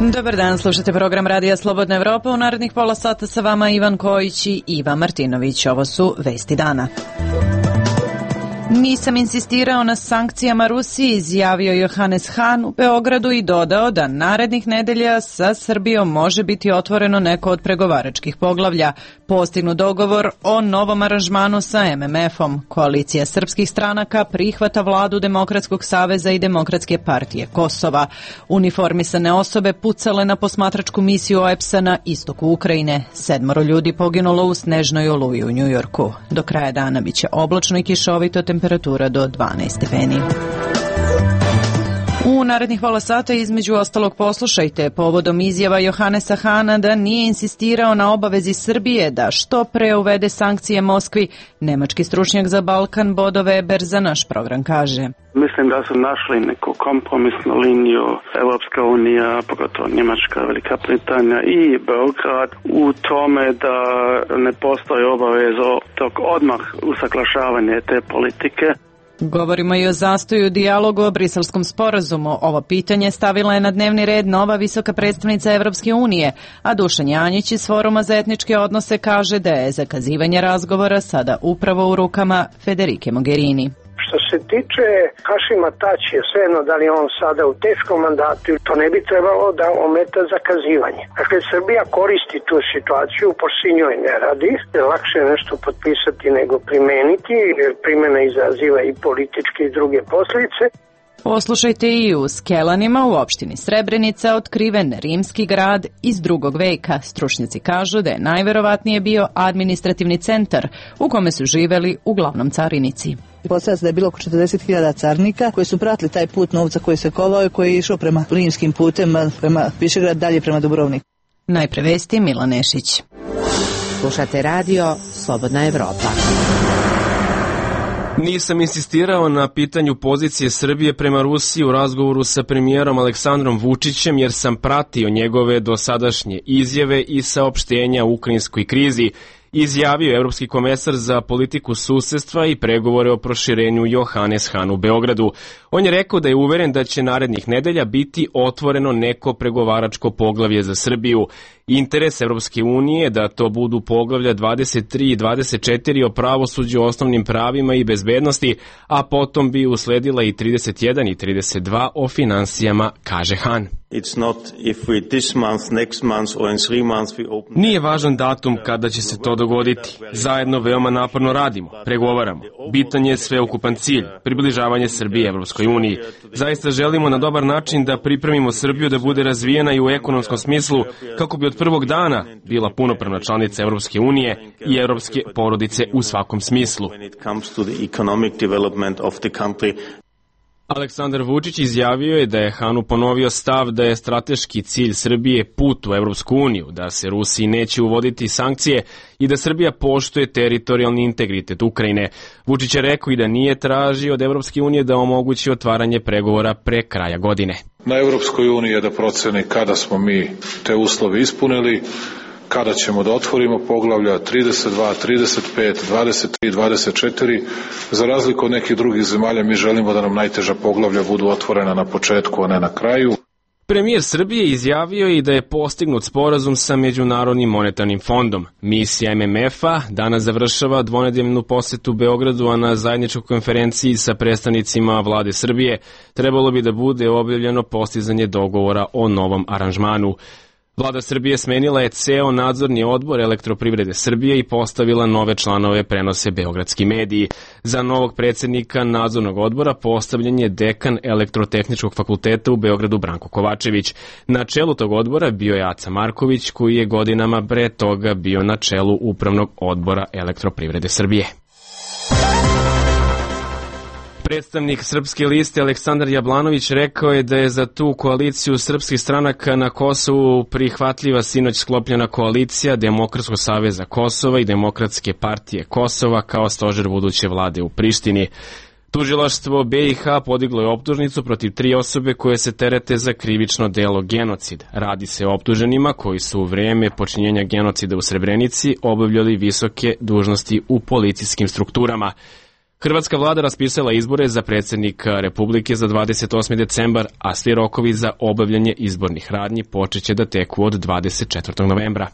Dobar dan, slušate program Radija Slobodna Evropa. U narednih pola sata sa vama Ivan Kojić i Iva Martinović. Ovo su vesti dana. Nisam insistirao na sankcijama Rusiji, izjavio Johannes Hahn u Beogradu i dodao da narednih nedelja sa Srbijom može biti otvoreno neko od pregovaračkih poglavlja. Postignut dogovor o novom aranžmanu sa MMF-om. Koalicija srpskih stranaka prihvata vladu Demokratskog saveza i Demokratske partije Kosova. Uniformisane osobe pucale na posmatračku misiju OEBS-a na istoku Ukrajine. 7 ljudi poginulo u snežnoj oluji u Njujorku. Do kraja dana biće oblačno i kišovito, temperatura do 12 stepeni. U narednih pola sata između ostalog poslušajte povodom izjava Johannesa Hahna da nije insistirao na obavezi Srbije da što pre uvede sankcije Moskvi. Nemački stručnjak za Balkan Bodo Weber za naš program kaže: Mislim da su našli neku kompromisnu liniju Evropska unija, pogotovo Njemačka, Velika Britanija i Beograd u tome da ne postoji obavezo tog odmah usaglašavanja te politike. Govorimo i o zastoju dijalogu o Briselskom sporazumu. Ovo pitanje stavila je na dnevni red nova visoka predstavnica Evropske unije, a Dušan Janjić iz Foruma za etničke odnose kaže da je zakazivanje razgovora sada upravo u rukama Federike Mogherini. Što se tiče Hašima Tačija, svejedno da li on sada u teškom mandatu, to ne bi trebalo da ometa zakazivanje. Dakle, Srbija koristi tu situaciju, pošto njoj ne radi, lakše je nešto potpisati nego primeniti, jer primjena izaziva i političke i druge posljedice. Poslušajte i u Skelanima u opštini Srebrenica otkriven rimski grad iz 2. veka. Stručnjaci kažu da je najverovatnije bio administrativni centar u kome su živeli uglavnom carinici. Postavlja se da je bilo oko 40.000 carnika koji su pratili taj put novca koji se kovao i koji je išao prema rimskim putem, prema Višegrad, dalje prema Dubrovniku. Najpre vesti, Milan Nešić. Slušate radio Slobodna Evropa. Nisam insistirao na pitanju pozicije Srbije prema Rusiji u razgovoru sa premijerom Aleksandrom Vučićem jer sam pratio njegove dosadašnje izjave i saopštenja o ukrajinskoj krizi, izjavio evropski komesar za politiku susedstva i pregovore o proširenju Johannes Hahn u Beogradu. On je rekao da je uveren da će narednih nedelja biti otvoreno neko pregovaračko poglavlje za Srbiju. Interes Evropske unije je da to budu poglavlja 23 i 24 o pravosuđu, osnovnim pravima i bezbednosti, a potom bi usledila i 31 i 32 o finansijama, kaže Hahn. Nije važan datum kada će se to dogoditi. Zajedno veoma naporno radimo, pregovaramo. Bitan je sveukupan cilj, približavanje Srbije Evropskoj uniji. Zaista želimo na dobar način da pripremimo Srbiju da bude razvijena i u ekonomskom smislu, kako bi od prvog dana bila punopravna članica Evropske unije i evropske porodice u svakom smislu. Aleksandar Vučić izjavio je da je Hahnu ponovio stav da je strateški cilj Srbije put u Evropsku uniju, da se Rusiji neće uvoditi sankcije i da Srbija poštuje teritorijalni integritet Ukrajine. Vučić je rekao i da nije tražio od Evropske unije da omogući otvaranje pregovora pre kraja godine. Na Evropskoj uniji je da proceni kada smo mi te uslove ispunili, kada ćemo da otvorimo poglavlja 32, 35, 23, 24. Za razliku od nekih drugih zemalja, mi želimo da nam najteža poglavlja budu otvorena na početku, a ne na kraju. Premijer Srbije izjavio i da je postignut sporazum sa Međunarodnim monetarnim fondom. Misija MMF-a danas završava dvonedeljnu posetu Beogradu, a na zajedničkoj konferenciji sa predstavnicima vlade Srbije trebalo bi da bude objavljeno postizanje dogovora o novom aranžmanu. Vlada Srbije smenila je ceo nadzorni odbor Elektroprivrede Srbije i postavila nove članove, prenose beogradski mediji. Za novog predsjednika nadzornog odbora postavljen je dekan Elektrotehničkog fakulteta u Beogradu Branko Kovačević. Na čelu tog odbora bio je Aca Marković, koji je godinama pre toga bio na čelu upravnog odbora Elektroprivrede Srbije. Predstavnik Srpske liste Aleksandar Jablanović rekao je da je za tu koaliciju srpskih stranaka na Kosovu prihvatljiva sinoć sklopljena koalicija Demokratskog saveza Kosova i Demokratske partije Kosova kao stožer buduće vlade u Prištini. Tužilaštvo BiH podiglo je optužnicu protiv 3 osobe koje se terete za krivično delo genocid. Radi se o optuženima koji su u vreme počinjenja genocida u Srebrenici obavljali visoke dužnosti u policijskim strukturama. Hrvatska vlada raspisala izbore za predsjednika Republike za 28. decembar, a svi rokovi za obavljanje izbornih radnji počeće da teku od 24. novembra.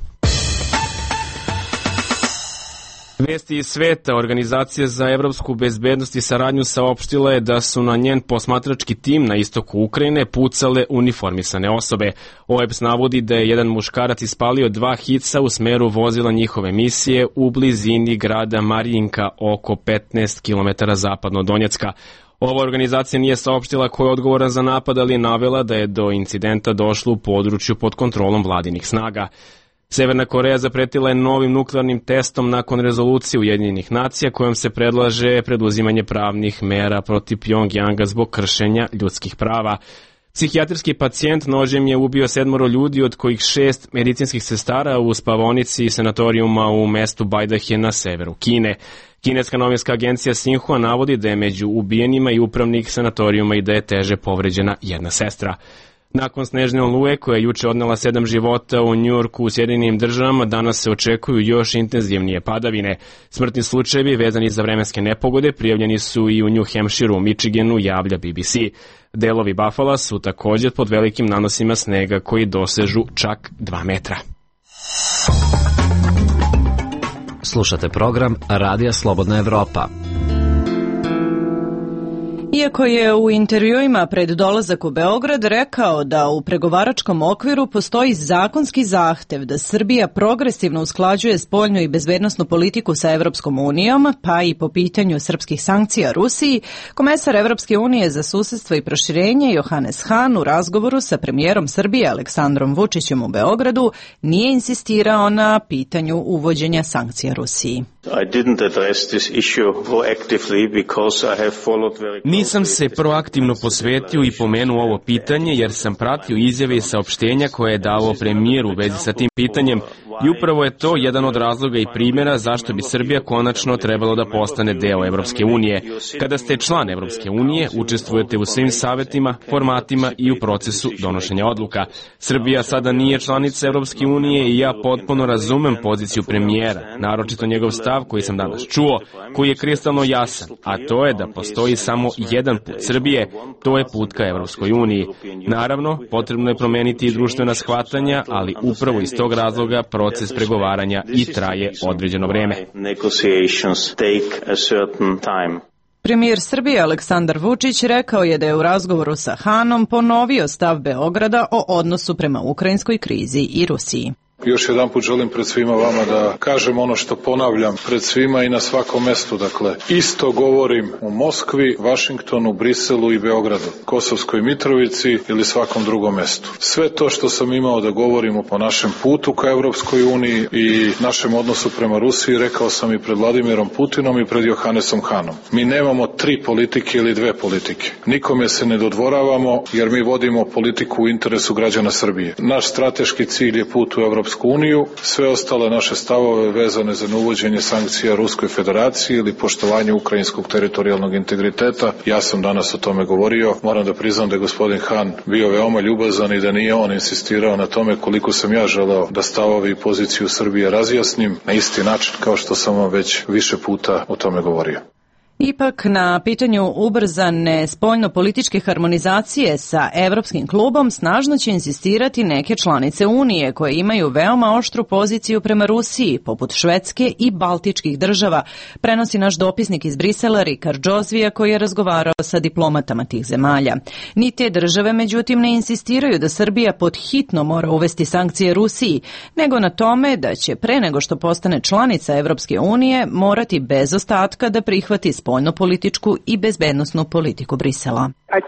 Vesti iz sveta. Organizacija za evropsku bezbednost i saradnju saopštila je da su na njen posmatrački tim na istoku Ukrajine pucale uniformisane osobe. OEBS navodi da je jedan muškarac ispalio 2 hica u smeru vozila njihove misije u blizini grada Marijinka, oko 15 km zapadno od Donjecka. Ova organizacija nije saopštila ko je odgovoran za napad, ali je navela da je do incidenta došlo u području pod kontrolom vladinih snaga. Severna Koreja zapretila je novim nuklearnim testom nakon rezolucije Ujedinjenih nacija kojom se predlaže preduzimanje pravnih mera protiv Pjongjanga zbog kršenja ljudskih prava. Psihijatrijski pacijent nožem je ubio 7 ljudi, od kojih 6 medicinskih sestara u spavaonici sanatorijuma u mestu Bajdahe na severu Kine. Kineska novinska agencija Xinhua navodi da je među ubijenima i upravnik sanatorijuma i da je teže povređena jedna sestra. Nakon snežne oluje koja je juče odnela 7 života u Njujorku u Sjedinjenim Državama, danas se očekuju još intenzivnije padavine. Smrtni slučajevi vezani za vremenske nepogode prijavljeni su i u New Hampshireu, Michiganu, javlja BBC. Delovi Buffala su također pod velikim nanosima snega koji dosežu čak 2 metra. Slušate program Radija Slobodna Evropa. Iako je u intervjuima pred dolazak u Beograd rekao da u pregovaračkom okviru postoji zakonski zahtev da Srbija progresivno usklađuje spoljnu i bezbednosnu politiku sa Evropskom unijom, pa i po pitanju srpskih sankcija Rusiji, komesar Evropske unije za susedstvo i proširenje Johannes Hahn u razgovoru sa premijerom Srbije Aleksandrom Vučićem u Beogradu nije insistirao na pitanju uvođenja sankcija Rusiji. Nisam se proaktivno posvetio i pomenuo ovo pitanje jer sam pratio izjave i saopštenja koje je dao premijer u vezi sa tim pitanjem i upravo je to jedan od razloga i primjera zašto bi Srbija konačno trebalo da postane deo Evropske unije. Kada ste član Evropske unije, učestvujete u svim savetima, formatima i u procesu donošenja odluka. Srbija sada nije članica Evropske unije i ja potpuno razumem poziciju premijera, naročito njegov stav koji sam danas čuo, koji je kristalno jasan, a to je da postoji samo jedan put Srbije, to je put ka Evropskoj uniji. Naravno, potrebno je promeniti i društvena shvatanja, ali upravo iz tog razloga proces pregovaranja i traje određeno vreme. Premijer Srbije Aleksandar Vučić rekao je da je u razgovoru sa Hahnom ponovio stav Beograda o odnosu prema ukrajinskoj krizi i Rusiji. Još jedan put želim pred svima vama da kažem ono što ponavljam pred svima i na svakom mestu. Dakle, isto govorim u Moskvi, Vašingtonu, Briselu i Beogradu, Kosovskoj Mitrovici ili svakom drugom mestu. Sve to što sam imao da govorimo po našem putu ka Evropskoj uniji i našem odnosu prema Rusiji, rekao sam i pred Vladimirom Putinom i pred Johannesom Hahnom. Mi nemamo 3 politike ili 2 politike. Nikome se ne dodvoravamo jer mi vodimo politiku u interesu građana Srbije. Naš strateški cilj je put u Evropsku uniju, sve ostale naše stavove vezane za neuvođenje sankcija Ruskoj federaciji ili poštovanje ukrajinskog teritorijalnog integriteta. Ja sam danas o tome govorio. Moram da priznam da je gospodin Hahn bio veoma ljubazan i da nije on insistirao na tome koliko sam ja želeo da stavove i poziciju Srbije razjasnim na isti način kao što sam vam već više puta o tome govorio. Ipak na pitanju ubrzane spoljno-političke harmonizacije sa Evropskim klubom snažno će insistirati neke članice Unije koje imaju veoma oštru poziciju prema Rusiji, poput Švedske i Baltičkih država, prenosi naš dopisnik iz Brisela Rikard Džozvija koji je razgovarao sa diplomatama tih zemalja. Ni te države međutim ne insistiraju da Srbija pod hitno mora uvesti sankcije Rusiji, nego na tome da će pre nego što postane članica Evropske unije morati bez ostatka da prihvati spoljno-političku i bezbednosnu politiku Brisela.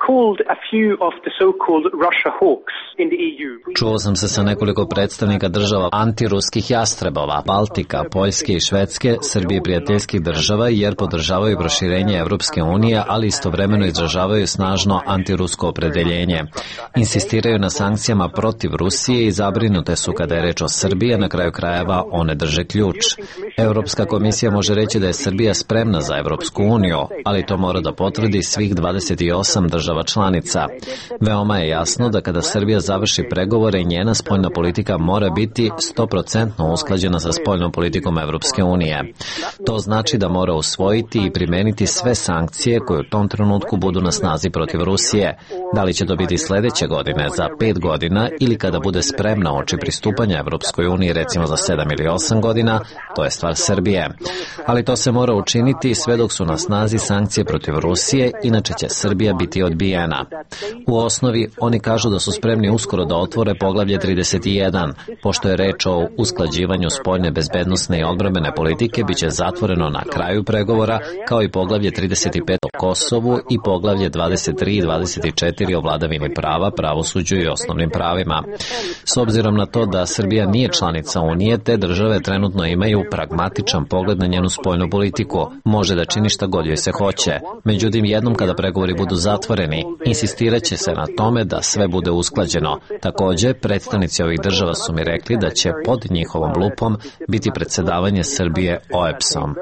Čuo sam se sa nekoliko predstavnika država antiruskih jastrebova, Baltika, Poljske i Švedske, Srbije prijateljskih država jer podržavaju proširenje Evropske unije, ali istovremeno izražavaju snažno antirusko opredeljenje. Insistiraju na sankcijama protiv Rusije i zabrinute su kada je reč o Srbiji, na kraju krajeva one drže ključ. Europska komisija može reći da je Srbija spremna za Evropsku uniju, ali to mora da potvrdi svih 28 država članica. Veoma je jasno da kada Srbija završi pregovore, njena spoljna politika mora biti 100% usklađena sa spoljnom politikom Evropske unije. To znači da mora usvojiti i primeniti sve sankcije koje u tom trenutku budu na snazi protiv Rusije. Da li će to biti sledeće godine, za 5 godina ili kada bude spremna oči pristupanja Evropskoj uniji, recimo za 7 ili 8 godina, to je stvar Srbije. Ali to se mora učiniti sve dok su na snazi sankcije protiv Rusije, inače će Srbija biti odbijena. U osnovi, oni kažu da su spremni uskoro da otvore poglavlje 31. Pošto je reč o usklađivanju spoljne, bezbednosne i odbrambene politike, biće zatvoreno na kraju pregovora, kao i poglavlje 35 o Kosovu i poglavlje 23 i 24 o vladavini prava, pravosuđu i osnovnim pravima. S obzirom na to da Srbija nije članica Unije, te države trenutno imaju pragmatičan pogled na njenu spoljnu politiku. Može da čini šta god joj se hoće. Međutim, jednom kada pregovori budu zatvoreni, insistiraće se na tome da sve bude usklađeno. Takođe, predstavnici ovih država su mi rekli da će pod njihovom lupom biti predsedavanje Srbije OEBS-om.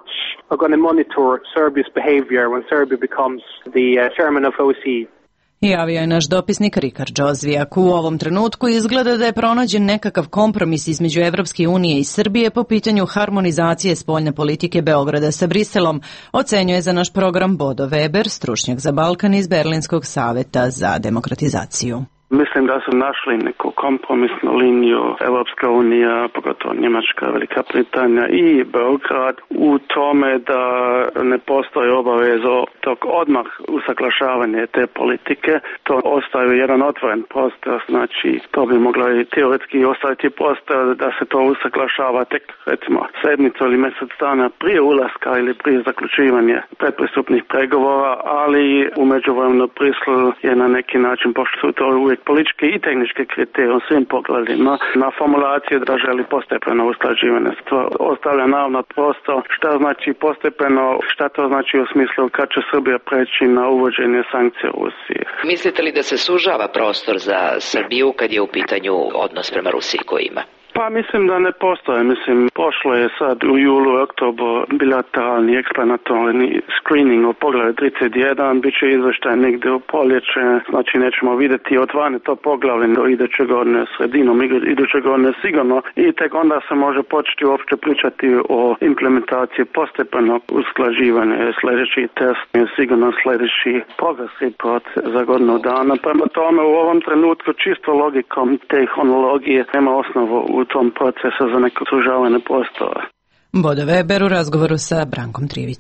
Javio je naš dopisnik Rikard Džozvijak. U ovom trenutku izgleda da je pronađen nekakav kompromis između Evropske unije i Srbije po pitanju harmonizacije spoljne politike Beograda sa Briselom, ocenjuje za naš program Bodo Weber, stručnjak za Balkan iz Berlinskog saveta za demokratizaciju. Mislim da su našli neku kompromisnu liniju Evropska unija, pogotovo Njemačka, Velika Britanija i Beograd u tome da ne postoji obavezo tog odmah usaglašavanja te politike. To ostaje jedan otvoren prostor, znači to bi moglo i teoretski ostaviti prostor da se to usaglašava tek recimo sedmicu ili mjesec dana prije ulaska ili prije zaključivanja predpristupnih pregovora, ali u međuvremenu Brisel je na neki način, pošto su to uvijek političke i tehničke kriterije u svim pogledima, na formulaciju da želi postepeno usklađivanje. To ostavlja naravno prostor šta znači postepeno, šta to znači u smislu kad će Srbija preći na uvođenje sankcija u Rusiji. Mislite li da se sužava prostor za Srbiju kad je u pitanju odnos prema Rusiji koji ima? Pa mislim da ne postoje. Mislim, pošlo je sad u julu i oktobru bilateralni eksplanatorni screening o poglavlju 31, bit će izveštaj negdje u proljeće, znači nećemo vidjeti otvane to poglavlje do iduće godine sredinom, iduće godine sigurno i tek onda se može početi uopće pričati o implementaciji postepenog usklađivanja. Sljedeći test je sigurno sljedeći progress report za godinu dana. Prema tome u ovom trenutku čisto logikom te hronologije nema osnovu u tom procesu za neko sužavanje prostora. Bodo Weber u razgovoru sa Brankom Trivić.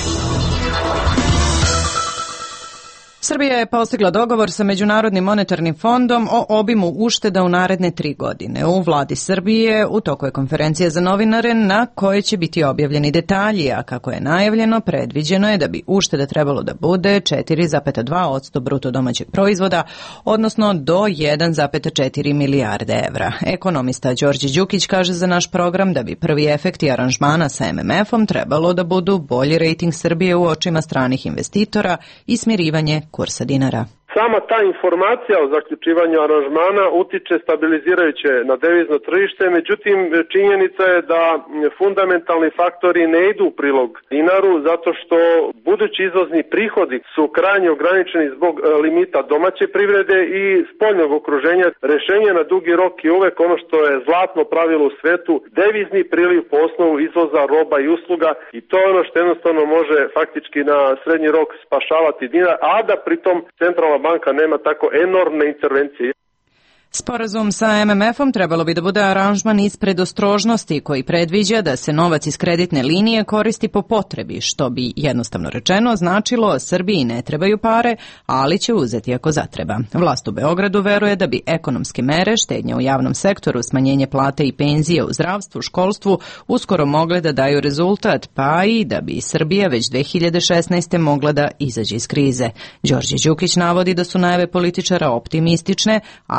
Srbija je postigla dogovor sa Međunarodnim monetarnim fondom o obimu ušteda u naredne 3 godine. U vladi Srbije u toku je konferencija za novinare na kojoj će biti objavljeni detalji, a kako je najavljeno, predviđeno je da bi ušteda trebalo da bude 4,2% bruto domaćeg proizvoda, odnosno do 1,4 milijarde evra. Ekonomista Đorđe Đukić kaže za naš program da bi prvi efekti aranžmana sa MMF-om trebalo da budu bolji rejting Srbije u očima stranih investitora i smirivanje kursa dinara. Sama ta informacija o zaključivanju aranžmana utiče stabilizirajuće na devizno tržište, međutim činjenica je da fundamentalni faktori ne idu u prilog dinaru zato što budući izvozni prihodi su krajnje ograničeni zbog limita domaće privrede i spoljnog okruženja. Rešenje na dugi rok je uvek ono što je zlatno pravilo u svetu, devizni priliv po osnovu izvoza roba i usluga i to je ono što jednostavno može faktički na srednji rok spašavati dinar, a da pritom centralna banka nema tako enormne intervencije. Sporazum sa MMF-om trebalo bi da bude aranžman iz predostrožnosti koji predviđa da se novac iz kreditne linije koristi po potrebi, što bi jednostavno rečeno značilo Srbiji ne trebaju pare, ali će uzeti ako zatreba. Vlast u Beogradu veruje da bi ekonomske mere, štednja u javnom sektoru, smanjenje plate i penzije u zdravstvu, školstvu uskoro mogle da daju rezultat, pa i da bi Srbija već 2016. mogla da izađe iz krize. Đorđe Đukić navodi da su najave političara optimistične, ali da će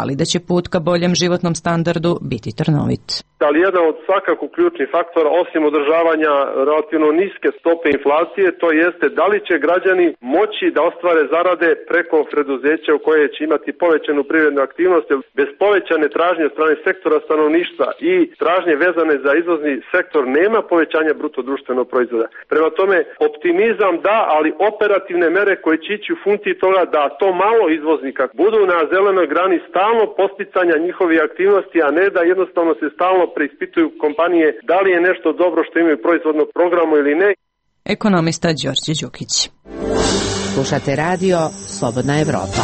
put ka boljem životnom standardu biti trnovit. Ali jedan od svakako ključnih faktora, osim održavanja relativno niske stope inflacije, to jeste da li će građani moći da ostvare zarade preko preduzeća u koje će imati povećanu privrednu aktivnost. Bez povećane tražnje od strane sektora stanovništva i tražnje vezane za izvozni sektor nema povećanja bruto društvenog proizvoda. Prema tome, optimizam da, ali operativne mere koje će ići u funkciji toga da to malo izvoznika budu na zelenoj grani stalno posticanja njihovih aktivnosti, a ne da jednostavno se stalno preispituju kompanije da li je nešto dobro što imaju proizvodno programu ili ne. Ekonomista Đorđe Đukić. Slušate radio Slobodna Evropa.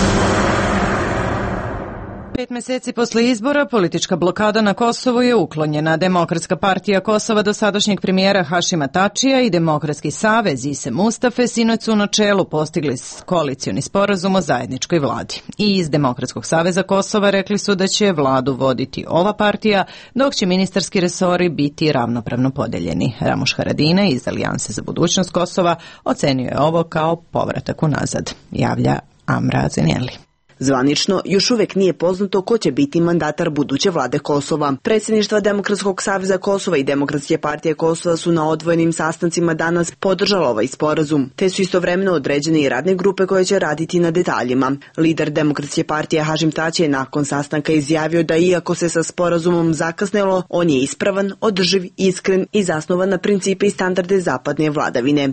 5 meseci posle izbora politička blokada na Kosovu je uklonjena. Demokratska partija Kosova dosadašnjeg premijera Hašima Tačija i Demokratski savez Ise Mustafe sinoć su u načelu postigli koalicioni sporazum o zajedničkoj vladi. I iz Demokratskog saveza Kosova rekli su da će vladu voditi ova partija, dok će ministarski resori biti ravnopravno podeljeni. Ramuš Haradinaj iz Alijanse za budućnost Kosova ocenio je ovo kao povratak unazad, javlja Amra Zenjeli. Zvanično, još uvek nije poznato ko će biti mandatar buduće vlade Kosova. Predsjedništva Demokratskog saveza Kosova i Demokratske partije Kosova su na odvojenim sastancima danas podržala ovaj sporazum, te su istovremeno određene i radne grupe koje će raditi na detaljima. Lider Demokratske partije Hašim Tači je nakon sastanka izjavio da iako se sa sporazumom zakasnilo, on je ispravan, održiv, iskren i zasnovan na principe i standarde zapadne vladavine.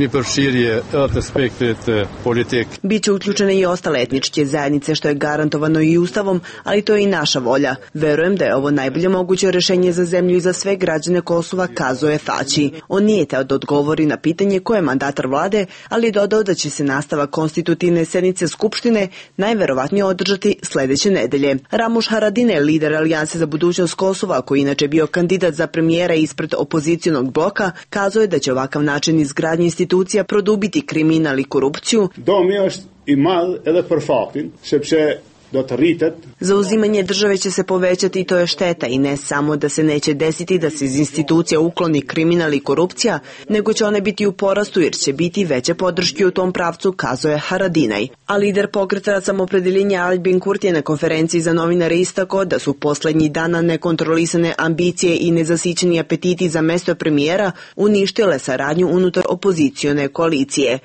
Biće uključene i ostale etničke zajednice, što je garantovano i ustavom, ali to je i naša volja. Verujem da je ovo najbolje moguće rešenje za zemlju i za sve građane Kosova, kazao je Tači. On nije teo da odgovori na pitanje ko je mandatar vlade, ali je dodao da će se nastavak konstitutivne sednice Skupštine najverovatnije održati sledeće nedelje. Ramuš Haradinaj, lider Alijanse za budućnost Kosova, koji inače bio kandidat za premijera ispred opozicionog bloka, kazao je da će ovakav način izgradnje institucija produbiti kriminal i korupciju. Zauzimanje države će se povećati i to je šteta i ne samo da se neće desiti da se iz institucija ukloni kriminal i korupcija, nego će one biti u porastu jer će biti veće podrške u tom pravcu, kazao je Haradinaj. A lider pokreta Samopredeljenja Albin Kurti je na konferenciji za novinare istakao da su poslednjih dana nekontrolisane ambicije i nezasićeni apetiti za mesto premijera uništile saradnju unutar opozicione koalicije.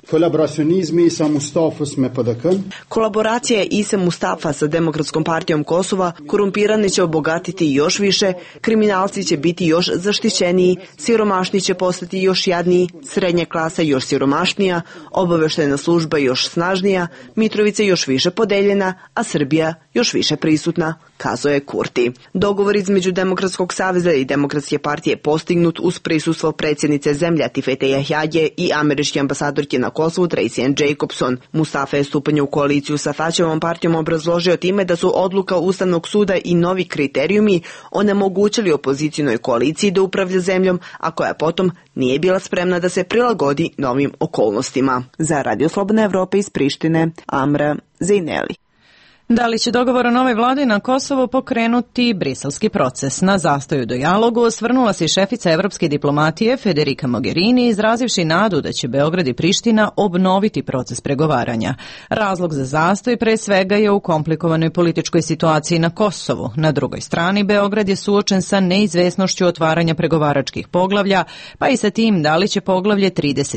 Kolaboracija Ise Mustafa sa Demokratskom partijom Kosova korumpirane će obogatiti još više, kriminalci će biti još zaštićeniji, siromašni će postati još jadniji, srednja klasa još siromašnija, obaveštena služba još snažnija, Mitrovica još više podeljena, a Srbija još više prisutna, kazao je Kurti. Dogovor između Demokratskog saveza i Demokratske partije postignut uz prisustvo predsjednice zemlje Atifete Jahjaje i američke ambasadorke na Kosovu Tracy Ann Jacobson. Mustafa je stupanje u koaliciju sa Tačevom partijom obrazložio time da su odluka Ustavnog suda i novi kriterijumi onemogućili opozicionoj koaliciji da upravlja zemljom, a koja potom nije bila spremna da se prilagodi novim okolnostima. Za Radio Slobodna Evropa iz Prištine, Amra Zenjeli. Da li će dogovor o novoj vladi na Kosovo pokrenuti briselski proces? Na zastoju dijalogu osvrnula se i šefica evropske diplomatije Federica Mogherini, izrazivši nadu da će Beograd i Priština obnoviti proces pregovaranja. Razlog za zastoj pre svega je u komplikovanoj političkoj situaciji na Kosovu. Na drugoj strani Beograd je suočen sa neizvesnošću otvaranja pregovaračkih poglavlja, pa i sa tim da li će poglavlje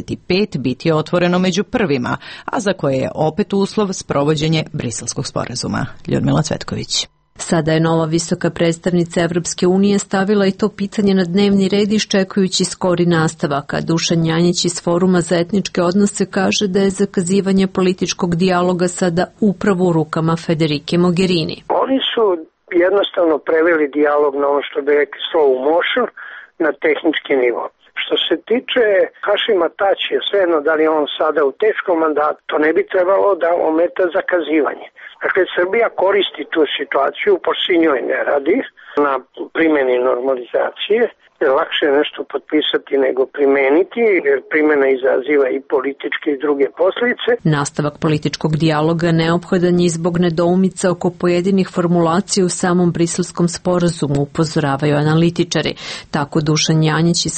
35 biti otvoreno među prvima, a za koje je opet uslov sprovođenje briselskog sporazuma. Ljudmila Cvetković. Sada je nova visoka predstavnica Evropske unije stavila i to pitanje na dnevni red iščekujući skori nastavak, a Dušan Janjić iz Foruma za etničke odnose kaže da je zakazivanje političkog dijaloga sada upravo u rukama Federike Mogherini. Oni su jednostavno preveli dijalog na ono što bi rekli slow motion na tehnički nivo. Što se tiče Hašima Tačija, svejedno da li on sada u teškom mandatu, to ne bi trebalo da ometa zakazivanje. Dakle, Srbija koristi tu situaciju, pošto njoj ne radi na primjeni normalizacije. Lakše je nešto potpisati nego primeniti, jer primjena izaziva i političke i druge posljedice. Nastavak političkog dijaloga neophodan je zbog nedoumica oko pojedinih formulacija u samom briselskom sporazumu, upozoravaju analitičari. Tako Dušan Janjić iz Foruma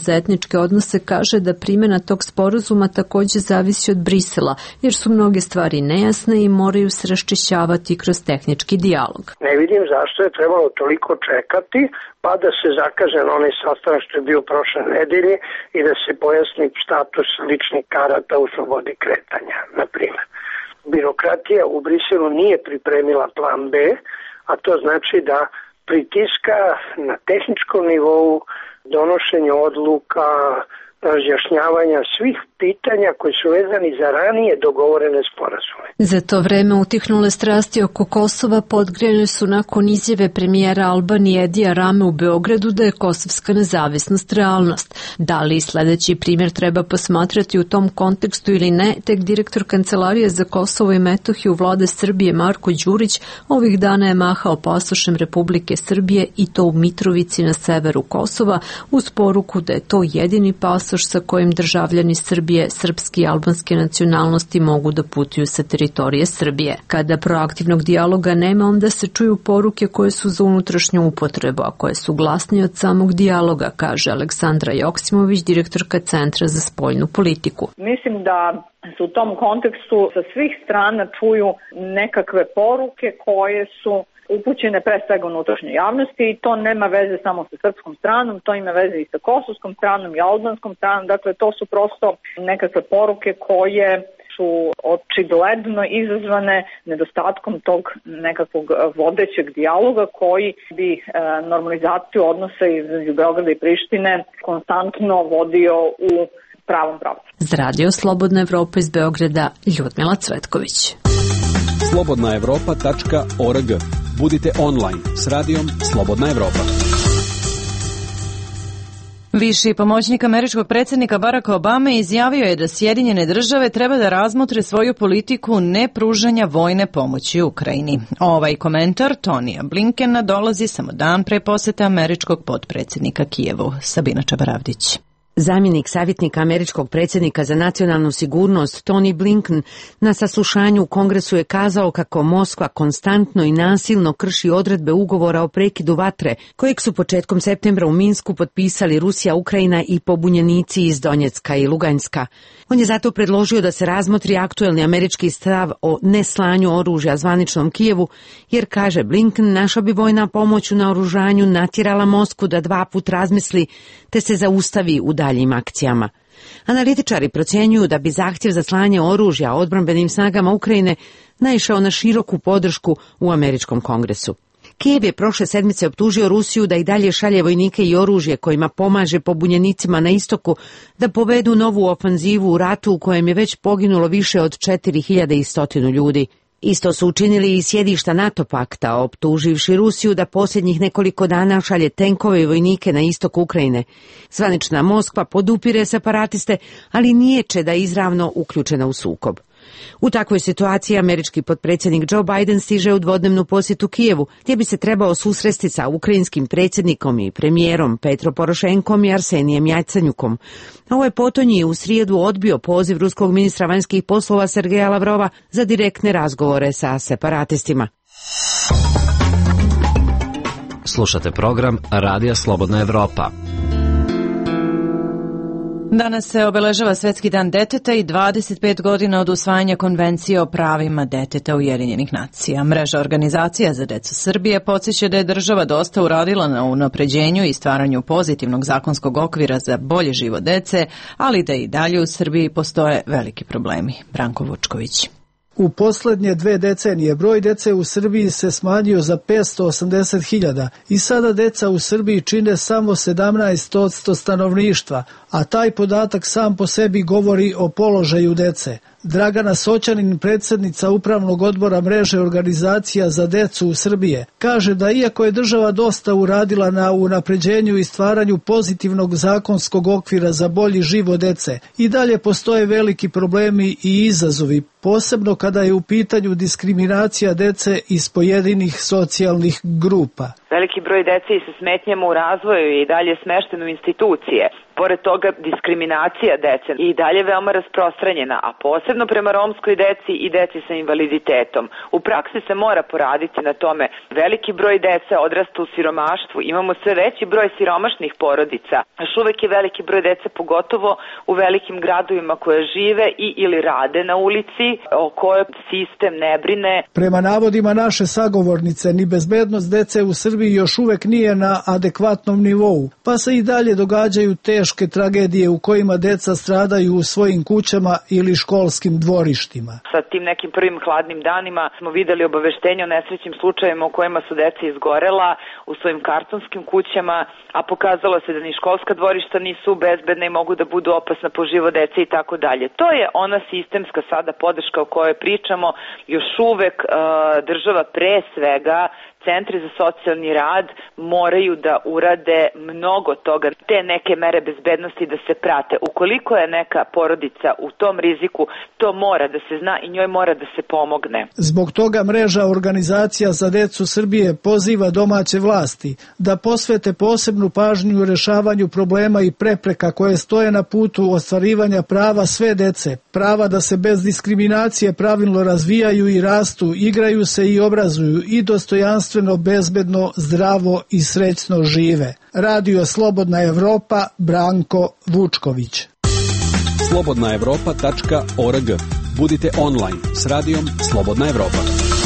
za etničke odnose kaže da primjena tog sporazuma takođe zavisi od Brisela, jer su mnoge stvari nejasne i moraju se raščišćavati kroz tehnički dijalog. Ne vidim zašto je trebalo toliko čekati pa da se zakaže na onaj sastanak što je bio prošle nedelje i da se pojasni status ličnih karata u slobodi kretanja, na primjer. Birokratija u Briselu nije pripremila plan B, a to znači da pritiska na tehničkom nivou donošenje odluka, razjašnjavanja svih pitanja koji su vezani za ranije dogovorene sporazume. Za to vreme utihnule strasti oko Kosova podgrejene su nakon izjave premijera Albanije Edija Rame u Beogradu da je kosovska nezavisnost realnost. Da li sledeći primjer treba posmatrati u tom kontekstu ili ne, tek direktor Kancelarije za Kosovo i Metohiju Vlade Srbije Marko Đurić ovih dana je mahao pasošem Republike Srbije i to u Mitrovici na severu Kosova uz poruku da je to jedini pasoš sa kojim državljani Srbije, srpske i albanske nacionalnosti mogu da putuju sa teritorije Srbije. Kada proaktivnog dijaloga nema, onda se čuju poruke koje su za unutrašnju upotrebu, a koje su glasnije od samog dijaloga, kaže Aleksandra Joksimović, direktorka Centra za spoljnu politiku. Mislim da se u tom kontekstu sa svih strana čuju nekakve poruke koje su upućene pre svega unutrašnjoj javnosti i to nema veze samo sa srpskom stranom, to ima veze i sa kosovskom stranom i albanskom stranom, dakle to su prosto nekakve poruke koje su očigledno izazvane nedostatkom tog nekakvog vodećeg dijaloga koji bi normalizaciju odnosa između Beograda i Prištine konstantno vodio u pravom pravcu. Za Radio Slobodna Evropa iz Beograda, Ljudmila Cvetković. slobodnaevropa.org. Budite online s radijom Slobodna Evropa. Viši pomoćnik američkog predsjednika Baracka Obame izjavio je da Sjedinjene države treba da razmotre svoju politiku nepružanja vojne pomoći Ukrajini. Ovaj komentar Tonija Blinkena dolazi samo dan pre posete američkog potpredsjednika Kijevu. Sabina Čabaravdić. Zamjenik savjetnika američkog predsjednika za nacionalnu sigurnost Tony Blinken na saslušanju u Kongresu je kazao kako Moskva konstantno i nasilno krši odredbe ugovora o prekidu vatre, kojeg su početkom septembra u Minsku potpisali Rusija, Ukrajina i pobunjenici iz Donjecka i Luganjska. On je zato predložio da se razmotri aktuelni američki stav o neslanju oružja zvaničnom Kijevu, jer, kaže Blinken, naša bi vojna pomoć u naoružanju natjerala Moskvu da 2 puta razmisli te se zaustavi u daljim akcijama. Analitičari procjenjuju da bi zahtjev za slanje oružja odbrambenim snagama Ukrajine naišao na široku podršku u američkom kongresu. Kijev je prošle sedmice optužio Rusiju da i dalje šalje vojnike i oružje kojima pomaže pobunjenicima na istoku da povedu novu ofanzivu u ratu u kojem je već poginulo više od 4100 ljudi. Isto su učinili i sjedišta NATO pakta, optuživši Rusiju da posljednjih nekoliko dana šalje tenkove i vojnike na istok Ukrajine. Zvanična Moskva podupire separatiste, ali niječe da je izravno uključena u sukob. U takvoj situaciji američki potpredsjednik Joe Biden stiže u dvodnevnu posjetu Kijevu, gdje bi se trebao susresti sa ukrajinskim predsjednikom i premijerom Petro Porošenkom i Arsenijem Jacenjukom. Ovo je potonji u srijedu odbio poziv ruskog ministra vanjskih poslova Sergeja Lavrova za direktne razgovore sa separatistima. Slušate program Radija Slobodna Evropa. Danas se obeležava Svetski dan deteta i 25 godina od usvajanja Konvencije o pravima deteta Ujedinjenih nacija. Mreža organizacija za decu Srbije podsjeća da je država dosta uradila na unapređenju i stvaranju pozitivnog zakonskog okvira za bolji život dece, ali da i dalje u Srbiji postoje veliki problemi. Branko Vučković. U poslednje 2 decenije broj dece u Srbiji se smanjio za 580.000 i sada deca u Srbiji čine samo 17% stanovništva, a taj podatak sam po sebi govori o položaju dece. Dragana Soćanin, predsjednica Upravnog odbora Mreže organizacija za decu u Srbije, kaže da iako je država dosta uradila na unapređenju i stvaranju pozitivnog zakonskog okvira za bolji život dece, i dalje postoje veliki problemi i izazovi, posebno kada je u pitanju diskriminacija dece iz pojedinih socijalnih grupa. Veliki broj dece sa smetnjama u razvoju je i dalje smešten u institucije. Pored toga, diskriminacija dece i dalje veoma rasprostranjena, a posebno prema romskoj deci i deci sa invaliditetom. U praksi se mora poraditi na tome. Veliki broj dece odrasta u siromaštvu, imamo sve veći broj siromašnih porodica. Još uvek je veliki broj dece, pogotovo u velikim gradovima koje žive i ili rade na ulici, o kojoj sistem ne brine. Prema navodima naše sagovornice, ni bezbednost dece u Srbiji još uvek nije na adekvatnom nivou, pa se i dalje događaju teške tragedije u kojima deca stradaju u svojim kućama ili školskim dvorištima. Sa tim nekim prvim hladnim danima smo videli obaveštenje o nesrećnim slučajevima u kojima su deca izgorela u svojim kartonskim kućama, a pokazalo se da ni školska dvorišta nisu bezbedna i mogu da budu opasna po život dece i tako dalje. To je ona sistemska sada podrška o kojoj pričamo. Još uvek država, pre svega centri za socijalni rad, moraju da urade mnogo toga, te neke mere bezbednosti da se prate. Ukoliko je neka porodica u tom riziku, to mora da se zna i njoj mora da se pomogne. Zbog toga mreža organizacija za decu Srbije poziva domaće vlasti da posvete posebnu pažnju u rešavanju problema i prepreka koje stoje na putu ostvarivanja prava sve dece, prava da se bez diskriminacije pravilno razvijaju i rastu, igraju se i obrazuju i dostojanstvo bezbedno, zdravo i srećno žive. Radio Slobodna Evropa, Branko Vučković. slobodnaevropa.org. Budite online s radijom Slobodna Evropa.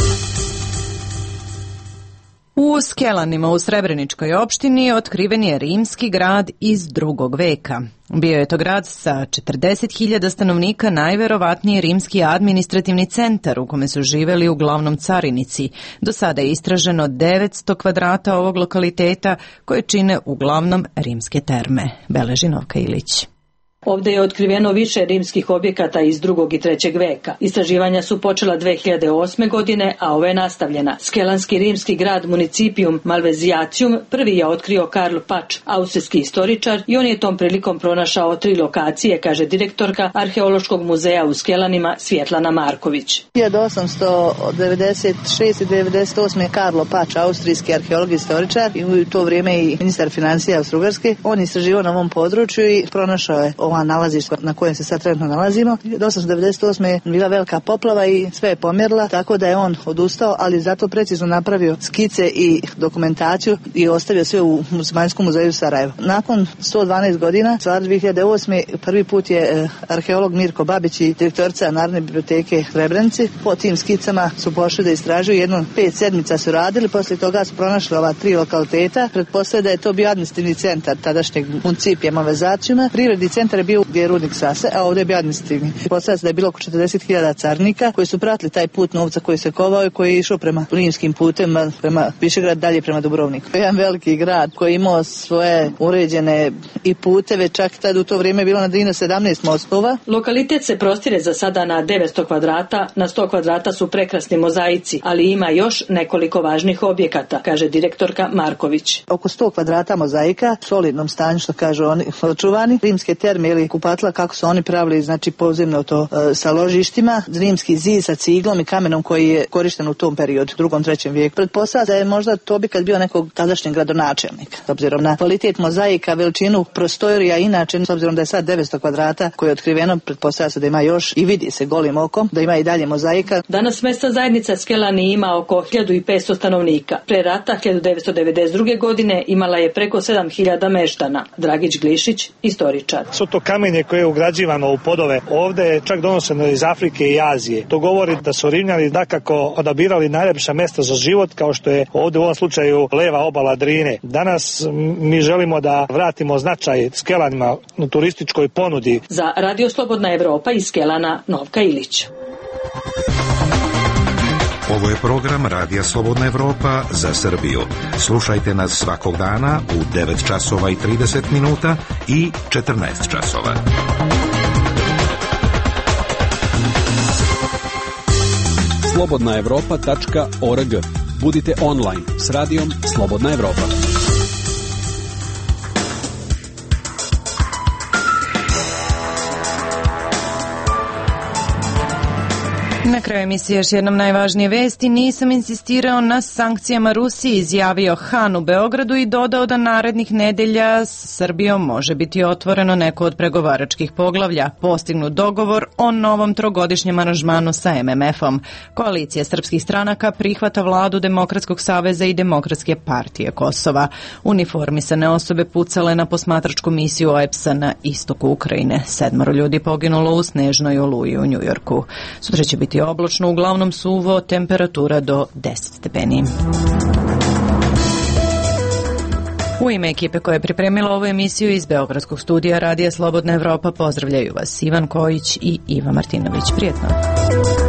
U Skelanima u Srebreničkoj opštini otkriven je rimski grad iz 2. veka. Bio je to grad sa 40.000 stanovnika, najverovatnije rimski administrativni centar u kome su živeli uglavnom carinici. Do sada je istraženo 900 kvadrata ovog lokaliteta koje čine uglavnom rimske terme. Beleži Novka Ilić. Ovde je otkriveno više rimskih objekata iz 2. i 3. veka. Istraživanja su počela 2008. godine, a ova je nastavljena. Skelanski rimski grad Municipium Malveziacium prvi je otkrio Karl Pač, austrijski istoričar, i on je tom prilikom pronašao 3 lokacije, kaže direktorka Arheološkog muzeja u Skelanima Svjetlana Marković. 1896. i 98. Karlo Pač, austrijski arheolog i istoričar, i u to vrijeme i ministar financija Austro-Ugarske, on istraživao na ovom području i pronašao je ova nalazišta na kojem se sad trenutno nalazimo. 1898. je bila velika poplava i sve je pomjerla, tako da je on odustao, ali zato precizno napravio skice i dokumentaciju i ostavio sve u Muslimanskom muzeju Sarajevo. Nakon 112 godina, 2008. prvi put je arheolog Mirko Babić i direktorica Narodne biblioteke Srebrenici po tim skicama su pošli da istražuju. Jedno 5 sedmica su radili, poslije toga su pronašli ova 3 lokaliteta. Pretpostavlja da je to bio administrativni centar tadašnjeg Municipija Malvezacijuma. Prirodni centar je bio gdje je rudnik Sase, a ovdje je bio administrativni. Postavlja se da je bilo oko 40.000 carnika koji su pratili taj put novca koji se kovao i koji je išao prema limskim putem, prema Višegrad, dalje prema Dubrovniku. Jedan veliki grad koji je imao svoje uređene i puteve, čak tad u to vrijeme je bilo na Drinu 17 mostova. Lokalitet se prostire za sada na 900 kvadrata, na 100 kvadrata su prekrasni mozaici, ali ima još nekoliko važnih objekata, kaže direktorka Marković. Oko 100 kvadrata mozaika, u solidnom stanju, što kažu oni, očuvani, rimske terme ili kupatla, kako su oni pravili, znači podzemno to sa ložištima, rimski zid sa ciglom i kamenom koji je korišten u tom periodu, 2. 3. vijeku. Pretpostavlja da je možda to objekat bio nekog tadašnjeg gradonačelnika, s obzirom na kvalitet mozaika, veličinu prostorija, inače, s obzirom da je sad 900 kvadrata koje je otkriveno, pretpostavlja se da ima još i vidi se golim okom, da ima i dalje mozaika. Danas mesta zajednica Skelani ima oko 1500 stanovnika. Pre rata, 1992. godine, imala je preko 7000 meštana. Dragić Glišić, istoričar. Svo to kamenje koje je ugrađivano u podove ovde je čak donošeno iz Afrike i Azije. To govori da su Rimljani dakako odabirali najljepša mesta za život, kao što je ovde u ovom slučaju leva obala Drine. Danas mi želimo da vratimo značaj Skelanima u turističkoj ponudi. Za Radio Slobodna Evropa iz Skelana, Novka Ilić. Ovo je program Radija Slobodna Evropa za Srbiju. Slušajte nas svakog dana u 9 časova i 30 minuta i 14 časova. slobodnaevropa.org. Budite online s radijom Slobodna Evropa. Na kraju emisije još jednom najvažnije vesti. Nisam insistirao na sankcijama Rusiji, izjavio Han u Beogradu i dodao da narednih nedelja s Srbijom može biti otvoreno neko od pregovaračkih poglavlja. Postignut dogovor o novom trogodišnjem aranžmanu sa MMF-om. Koalicija srpskih stranaka prihvata vladu Demokratskog saveza i Demokratske partije Kosova. Uniformisane osobe pucale na posmatračku misiju OEBS-a na istoku Ukrajine. 7 ljudi poginulo u snežnoj oluji u Njujorku. Sutra će biti oblačno, uglavnom suvo, temperatura do 10 stepeni. U ime ekipe koja je pripremila ovu emisiju iz Beogradskog studija Radija Slobodna Evropa pozdravljaju vas Ivan Kojić i Iva Martinović. Prijetno!